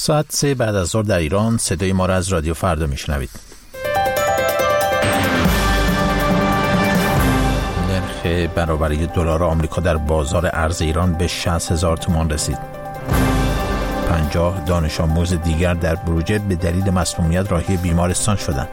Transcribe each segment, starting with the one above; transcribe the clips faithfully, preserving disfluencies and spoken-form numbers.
ساعت سه بعد از ظهر در ایران. صدای ما را از رادیو فردا میشنوید. نرخ برابری دلار آمریکا در بازار ارز ایران به شصت هزار تومان رسید. پنجاه دانش آموز دیگر در بروجرد به دلیل مسمومیت راهی بیمارستان شدند.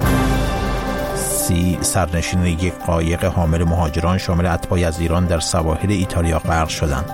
سی سرنشین یک قایق حامل مهاجران شامل اتباعی از ایران در سواحل ایتالیا غرق شدند.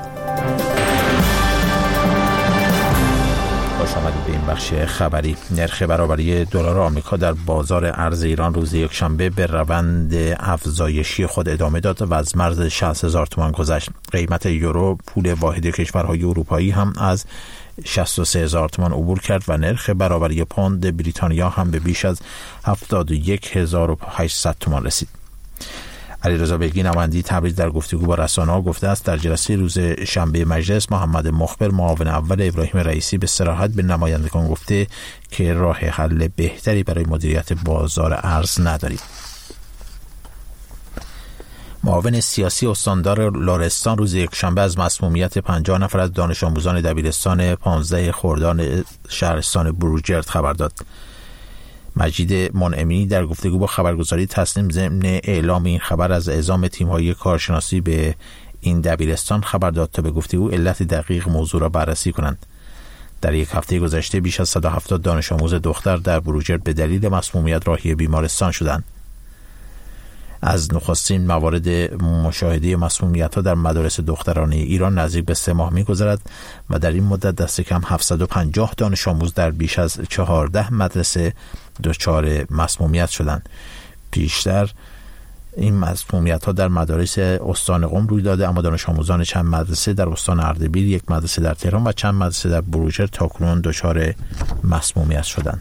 خوش آمدید به این بخش خبری. نرخ برابری دلار آمریکا در بازار ارز ایران روز یکشنبه به روند افزایشی خود ادامه داد و از مرز شصت هزار تومان گذشت. قیمت یورو پول واحد کشورهای اروپایی هم از شصت و سه هزار تومان عبور کرد و نرخ برابری پوند بریتانیا هم به بیش از هفتاد و یک هزار و هشتصد تومان رسید. علیرضا بیگی نماینده تبریز در گفتگو با رسانه‌ها گفته است در جلسه روز شنبه مجلس محمد مخبر معاون اول ابراهیم رئیسی به صراحت به نمایندگان گفته که راه حل بهتری برای مدیریت بازار ارز نداریم. معاون سیاسی استاندار لرستان روز یکشنبه از مسمومیت پنجاه نفر از دانش آموزان دبیرستان پانزده خرداد شهرستان بروجرد خبر داد. مجید منعمی در گفتگو با خبرگزاری تصنیم ضمن اعلام این خبر از اعزام تیم‌های کارشناسی به این دبیرستان خبر داد تا به گفتگو علت دقیق موضوع را بررسی کنند. در یک هفته گذشته بیش از صد و هفتاد دانش آموز دختر در بروجرد به دلیل مسمومیت راهی بیمارستان شدند. از نخستین موارد مشاهده مسمومیت‌ها در مدارس دخترانه ایران نزدیک به سه ماه می‌گذرد و در این مدت دست کم هفتصد و پنجاه دانش آموز در بیش از چهارده مدرسه دچار مسمومیت شدند. پیشتر این مسمومیت‌ها در مدارس استان قم روی داده، اما دانش آموزان چند مدرسه در استان اردبیل، یک مدرسه در تهران و چند مدرسه در بروجرد تاکنون دچار مسمومیت شدند.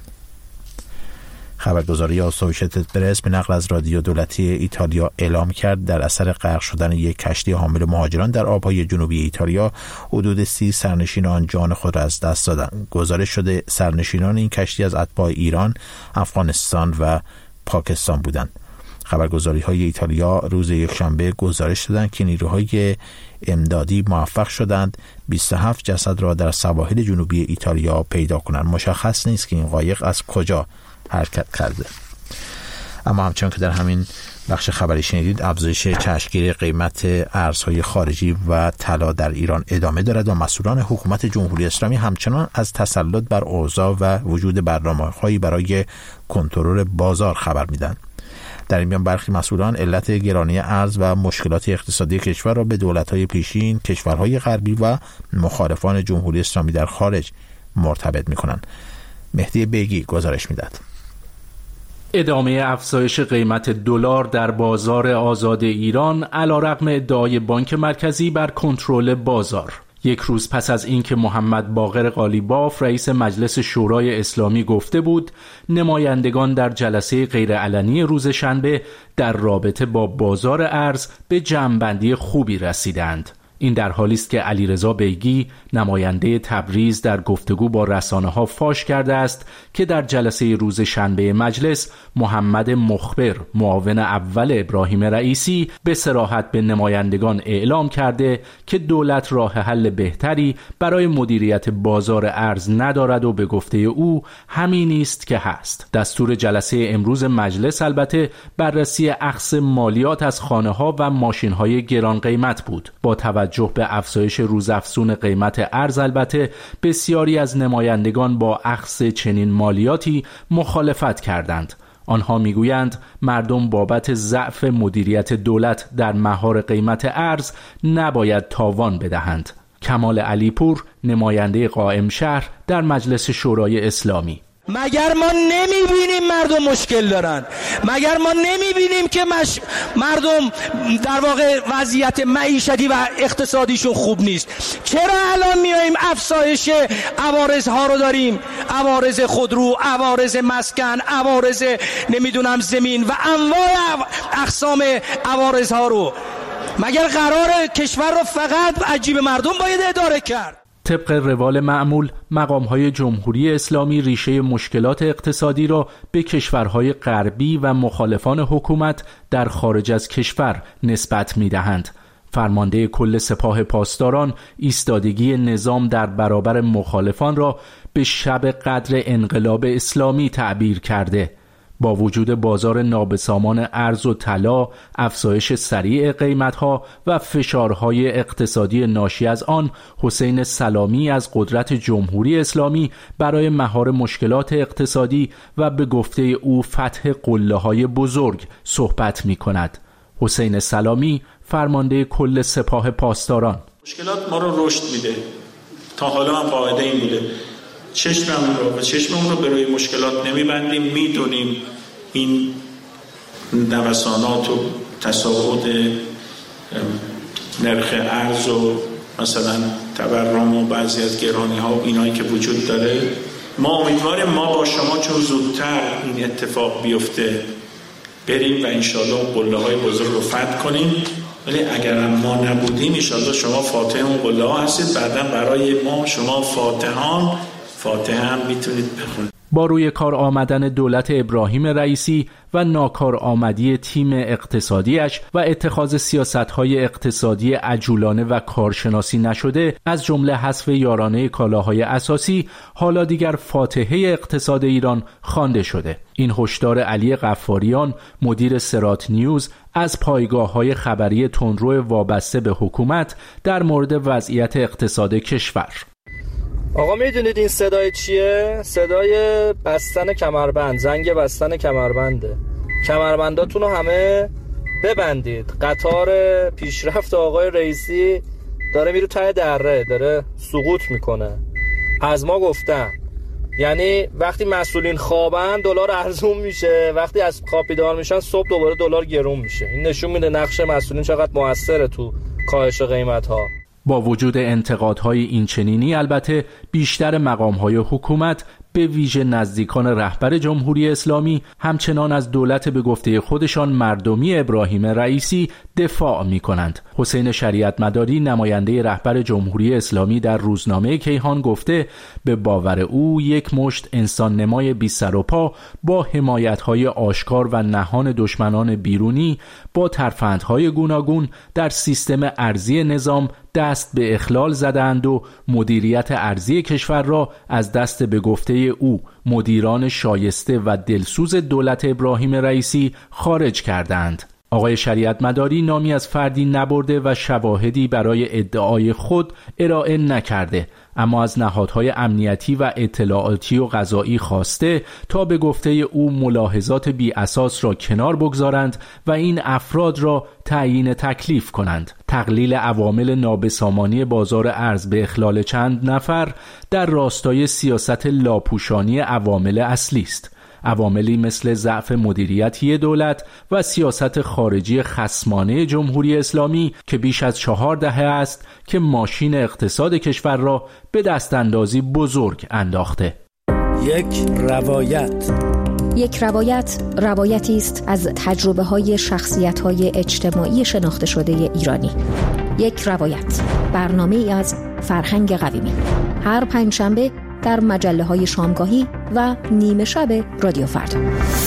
خبرگزاری آسوشیتد پرس به نقل از رادیو دولتی ایتالیا اعلام کرد در اثر غرق شدن یک کشتی حامل مهاجران در آبهای جنوبی ایتالیا حدود سی سرنشین آن جان خود را از دست دادند. گزارش شده سرنشینان این کشتی از اتباع ایران، افغانستان و پاکستان بودند. خبرگزاری‌های ایتالیا روز یکشنبه گزارش دادند که نیروهای امدادی موفق شدند بیست و هفت جسد را در سواحل جنوبی ایتالیا پیدا کنند. مشخص نیست که این قایق از کجا حرکت کرده. اما همچنان که در همین بخش خبری شنیدید، افزایش چشمگیر قیمت ارزهای خارجی و طلا در ایران ادامه دارد و مسئولان حکومت جمهوری اسلامی همچنان از تسلط بر اوضاع و وجود برنامه‌هایی برای کنترل بازار خبر میدن. در این میان برخی مسئولان علت گرانی ارز و مشکلات اقتصادی کشور را به دولت‌های پیشین، کشورهای غربی و مخالفان جمهوری اسلامی در خارج مرتبط می‌کنند. مهدی بیگی گزارش می‌دهد. ادامه افزایش قیمت دلار در بازار آزاد ایران علیرغم ادعای بانک مرکزی بر کنترل بازار. یک روز پس از اینکه محمد باقر قالیباف رئیس مجلس شورای اسلامی گفته بود نمایندگان در جلسه غیرعلنی روز شنبه در رابطه با بازار ارز به جمع‌بندی خوبی رسیدند. این در حالی است که علیرضا بیگی نماینده تبریز در گفتگو با رسانه‌ها فاش کرده است که در جلسه روز شنبه مجلس محمد مخبر معاون اول ابراهیم رئیسی به صراحت به نمایندگان اعلام کرده که دولت راه حل بهتری برای مدیریت بازار ارز ندارد و به گفته او همین است که هست. دستور جلسه امروز مجلس البته بررسی اخذ مالیات از خانه‌ها و ماشین‌های گران قیمت بود. با توجه به افزایش روزافزون قیمت ارز البته بسیاری از نمایندگان با اخذ چنین مالیاتی مخالفت کردند. آنها میگویند مردم بابت ضعف مدیریت دولت در مهار قیمت ارز نباید تاوان بدهند. کمال علیپور نماینده قائم شهر در مجلس شورای اسلامی: مگر ما نمیبینیم مردم مشکل دارن؟ مگر ما نمیبینیم که مش... مردم در واقع وضعیت معیشتی و اقتصادیشون خوب نیست؟ چرا الان میاییم افزایش عوارض ها رو داریم؟ عوارض خودرو، عوارض مسکن، عوارض نمیدونم زمین و انواع اقسام عوارض ها رو. مگر قرار کشور رو فقط عجیب مردم باید اداره کرد؟ طبق روال معمول مقام‌های جمهوری اسلامی ریشه مشکلات اقتصادی را به کشورهای غربی و مخالفان حکومت در خارج از کشور نسبت می‌دهند. فرمانده کل سپاه پاسداران ایستادگی نظام در برابر مخالفان را به شب قدر انقلاب اسلامی تعبیر کرده. با وجود بازار نابسامان ارز و طلا، افزایش سریع قیمت‌ها و فشارهای اقتصادی ناشی از آن، حسین سلامی از قدرت جمهوری اسلامی برای مهار مشکلات اقتصادی و به گفته او فتح قله‌های بزرگ صحبت می‌کند. حسین سلامی، فرمانده کل سپاه پاسداران: مشکلات ما رو رشد میده. تا حالا هم قاعده این بوده چشممون رو و چشممون رو به روی مشکلات نمیبندیم، میدونیم این نوسانات و تصاعد نرخ ارز و مثلا تورم و بعضی از گرانی ها و اینایی که وجود داره. ما امیدواریم ما با شما چون زودتر این اتفاق بیفته بریم و انشالله اون قله های بزرگ رو فتح کنیم، ولی اگر ما نبودیم انشالله شما فاتح اون قله ها هستید، بعدا برای ما شما فاتحان فاتحه هم میتونید بخونید. با روی کار آمدن دولت ابراهیم رئیسی و ناکار آمدی تیم اقتصادیش و اتخاذ سیاست‌های اقتصادی عجولانه و کارشناسی نشده، از جمله حذف یارانه کالاهای اساسی، حالا دیگر فاتحه اقتصاد ایران خوانده شده. این هشدار علی غفاریان، مدیر سرات نیوز، از پایگاه‌های خبری تندرو وابسته به حکومت در مورد وضعیت اقتصاد کشور. آقا میدونید این صدای چیه؟ صدای بستن کمربند، زنگ بستن کمربنده. کمربنداتون رو همه ببندید. قطار پیشرفت آقای رئیسی داره میره ته دره، داره سقوط میکنه. از ما گفتن، یعنی وقتی مسئولین خوابن دلار ارزون میشه، وقتی از خواب بیدار میشن صبح دوباره دلار گرون میشه. این نشون میده نقش مسئولین چقدر موثره تو کاهش قیمت‌ها. با وجود انتقادهای اینچنینی، البته بیشتر مقام‌های حکومت به ویژه نزدیکان رهبر جمهوری اسلامی همچنان از دولت به گفته خودشان مردمی ابراهیم رئیسی دفاع می‌کنند. حسین شریعت مداری، نماینده رهبر جمهوری اسلامی، در روزنامه کیهان گفته به باور او یک مشت انسان نمای بی سر و پا با حمایت‌های آشکار و نهان دشمنان بیرونی با ترفندهای گوناگون در سیستم ارزی نظام دست به اخلال زدند و مدیریت ارزی کشور را از دست به گفته او مدیران شایسته و دلسوز دولت ابراهیم رئیسی خارج کردند. آقای شریعت مداری نامی از فردی نبرده و شواهدی برای ادعای خود ارائه نکرده، اما از نهادهای امنیتی و اطلاعاتی و قضایی خواسته تا به گفته او ملاحظات بی اساس را کنار بگذارند و این افراد را تعیین تکلیف کنند. تقلیل عوامل نابسامانی بازار ارز به اخلال چند نفر در راستای سیاست لاپوشانی عوامل اصلی است. عواملی مثل ضعف مدیریتی دولت و سیاست خارجی خصمانه جمهوری اسلامی که بیش از چهار دهه است که ماشین اقتصاد کشور را به دستاندازی بزرگ انداخته. یک روایت یک روایت روایتی است از تجربه های شخصیت های اجتماعی شناخته شده ایرانی. یک روایت، برنامه از فرهنگ قویمی، هر پنجشنبه در مجله های شامگاهی و نیمه شب رادیو فردا.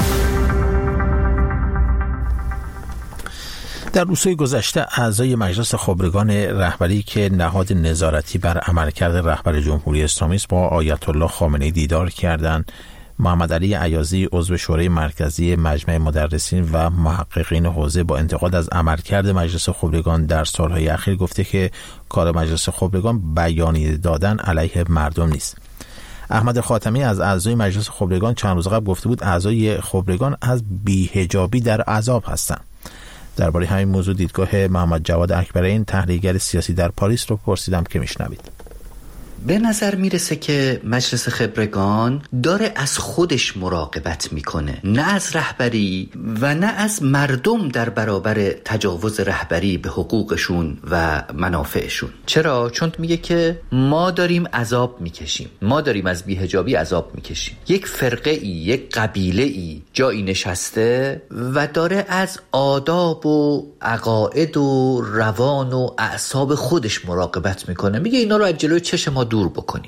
در روزهای گذشته اعضای مجلس خبرگان رهبری که نهاد نظارتی بر عملکرد رهبر جمهوری اسلامی است با آیت الله خامنه‌ای دیدار کردند. محمد علی ایازی، عضو شورای مرکزی مجمع مدرسین و محققین حوزه، با انتقاد از عملکرد مجلس خبرگان در سالهای اخیر گفته که کار مجلس خبرگان بیانیه دادن علیه مردم نیست. احمد خاتمی از اعضای مجلس خبرگان چند روز قبل گفته بود اعضای خبرگان از بی‌حجابی در عذاب هستند. درباره همین موضوع دیدگاه محمد جواد اکبرین، تحلیلگر سیاسی در پاریس، رو پرسیدم که میشنوید. به نظر میرسه که مجلس خبرگان داره از خودش مراقبت میکنه، نه از رهبری و نه از مردم در برابر تجاوز رهبری به حقوقشون و منافعشون. چرا؟ چون میگه که ما داریم عذاب میکشیم، ما داریم از بی‌حجابی عذاب میکشیم. یک فرقه ای، یک قبیله ای جایی نشسته و داره از آداب و عقاید و روان و اعصاب خودش مراقبت میکنه. میگه اینا رو از جلوی چشم ما دور بکنید.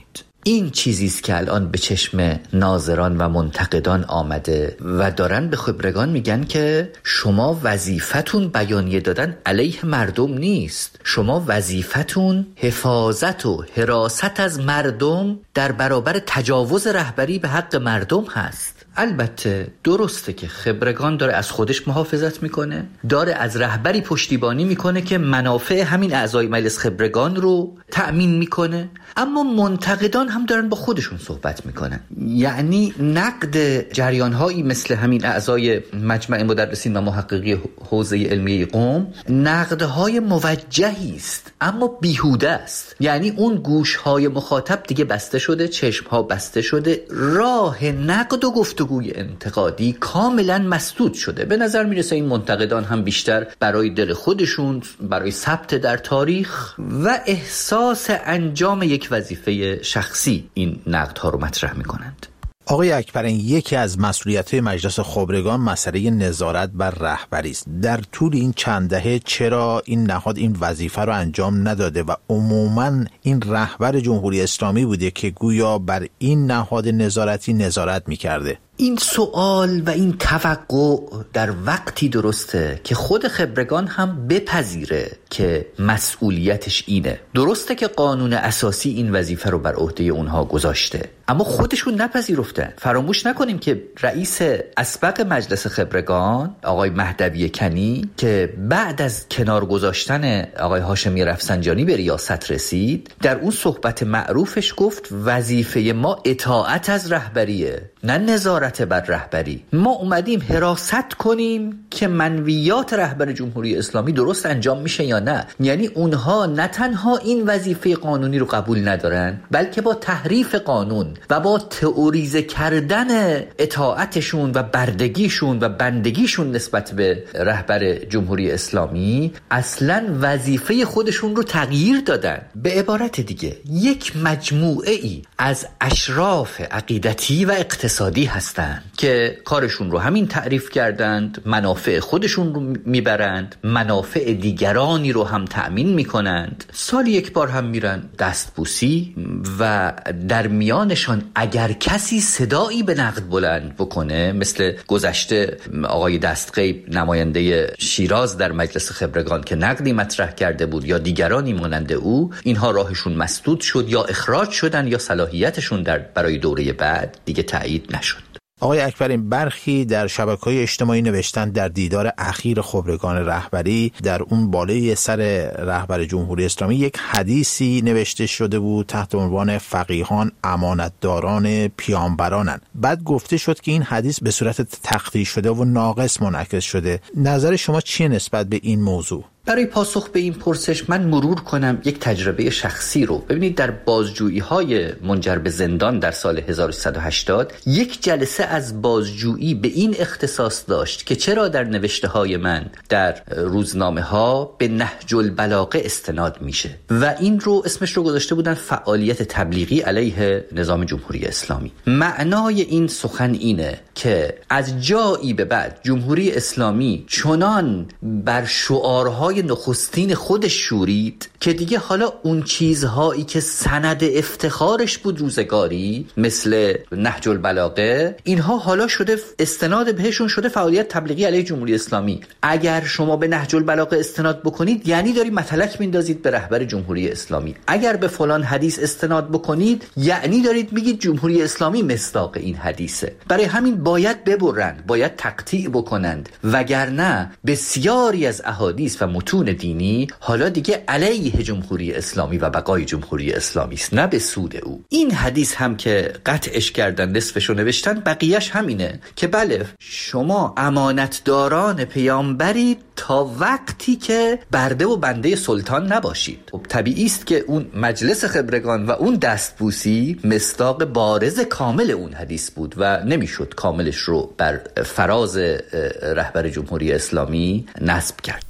این چیزی است که الان به چشم ناظران و منتقدان آمده و دارن به خبرگان میگن که شما وظیفتون بیانیه دادن علیه مردم نیست، شما وظیفتون حفاظت و حراست از مردم در برابر تجاوز رهبری به حق مردم هست. البته درسته که خبرگان داره از خودش محافظت میکنه، داره از رهبری پشتیبانی میکنه که منافع همین اعضای مجلس خبرگان رو تأمین میکنه، اما منتقدان هم دارن با خودشون صحبت میکنن. یعنی نقد جریانهایی مثل همین اعضای مجمع مدرسین و محققی حوزه علمی قم نقدهای موجهی است اما بیهوده است. یعنی اون گوشهای مخاطب دیگه بسته شده، چشمها بسته شده، راه نقد و گفتگوی انتقادی کاملا مسدود شده. به نظر میرسه این منتقدان هم بیشتر برای دل خودشون، برای ثبت در تاریخ و احساس انجام یک وظیفه شخصی این نقدها رو مطرح میکنند. آقای اکبرین، یکی از مسئولیت‌های مجلس خبرگان مسئله نظارت بر رهبری است. در طول این چند دهه چرا این نهاد این وظیفه رو انجام نداده و عموماً این رهبر جمهوری اسلامی بوده که گویا بر این نهاد نظارتی نظارت می‌کرده؟ این سوال و این توقع در وقتی درسته که خود خبرگان هم بپذیره که مسئولیتش اینه. درسته که قانون اساسی این وظیفه رو بر عهده اونها گذاشته، اما خودشون نپذیرفتن. فراموش نکنیم که رئیس اسبق مجلس خبرگان آقای مهدوی کنی که بعد از کنار گذاشتن آقای هاشمی رفسنجانی به ریاست رسید، در اون صحبت معروفش گفت وظیفه ما اطاعت از رهبریه، نه نظارت بر رهبری. ما اومدیم حراست کنیم که منویات رهبر جمهوری اسلامی درست انجام میشه یا نه. یعنی اونها نه تنها این وظیفه قانونی رو قبول ندارن، بلکه با تحریف قانون و با تئوریزه کردن اطاعتشون و بردگیشون و بندگیشون نسبت به رهبر جمهوری اسلامی اصلاً وظیفه خودشون رو تغییر دادن. به عبارت دیگه یک مجموعه ای از اشراف عقیدتی و اقتصادی هستند که کارشون رو همین تعریف کردند، منافع خودشون رو میبرند، منافع دیگرانی رو هم تأمین میکنند، سال یک بار هم میرن دستبوسی و در میانشان اگر کسی صدایی به نقد بلند بکنه، مثل گذشته آقای دستغیب نماینده شیراز در مجلس خبرگان که نقدی مطرح کرده بود یا دیگرانی مانند او، اینها راهشون مسدود شد یا اخراج شدن یا صلاحیتشون در برای دوره بعد دیگه تایید نشد. آقای اکبرین، برخی در شبکه‌های اجتماعی نوشتن در دیدار اخیر خبرگان رهبری در اون بالای سر رهبر جمهوری اسلامی یک حدیثی نوشته شده بود تحت عنوان فقیهان امانتداران پیامبرانند. بعد گفته شد که این حدیث به صورت تخطی شده و ناقص منعکس شده. نظر شما چیه نسبت به این موضوع؟ برای پاسخ به این پرسش من مرور کنم یک تجربه شخصی رو. ببینید، در بازجویی‌های منجر به زندان در سال هزار و سیصد و هشتاد یک جلسه از بازجویی به این اختصاص داشت که چرا در نوشته‌های من در روزنامه‌ها به نهج البلاغه استناد میشه و این رو اسمش رو گذاشته بودن فعالیت تبلیغی علیه نظام جمهوری اسلامی. معنای این سخن اینه که از جایی به بعد جمهوری اسلامی چنان بر شعارهای نخستین خودش شورید که دیگه حالا اون چیزهایی که سند افتخارش بود روزگاری مثل نهج البلاغه، اینها حالا شده استناد بهشون شده فعالیت تبلیغی علیه جمهوری اسلامی. اگر شما به نهج البلاغه استناد بکنید یعنی داری متلک میندازید به رهبر جمهوری اسلامی. اگر به فلان حدیث استناد بکنید یعنی دارید میگید جمهوری اسلامی مصداق این حدیثه. برای همین باید ببرند، باید تقطیع بکنند، وگرنه بسیاری از احادیث و متون دینی حالا دیگه علیه جمهوری اسلامی و بقای جمهوری اسلامی است، نه به سود او. این حدیث هم که قطعش کردن، نصفشو نوشتن، بقیهش همینه که بله شما امانتداران پیامبری تا وقتی که برده و بنده سلطان نباشید. خب طبیعی است که اون مجلس خبرگان و اون دستبوسی مصداق بارز کامل اون حدیث بود و نمیشد کاملش رو بر فراز رهبر جمهوری اسلامی نصب کرد.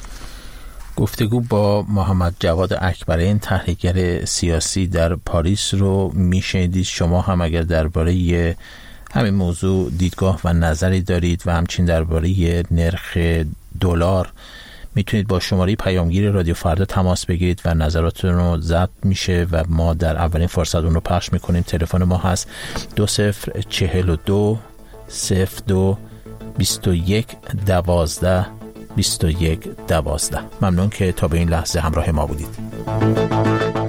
گفتگو با محمد جواد اکبرین، تحلیلگر سیاسی در پاریس رو میشنیدید. شما هم اگر درباره همین موضوع دیدگاه و نظری دارید و همچنین درباره نرخ دلار میتونید با شماره پیامگیر رادیو فردا تماس بگیرید و نظراتتون رو ضبط میشه و ما در اولین فرصت اون رو پخش میکنیم. تلفن ما هست دو صفر چهل و دو صفر دو بیست و یک دوازده بیست و یک دوازده. ممنون که تا به این لحظه همراه ما بودید.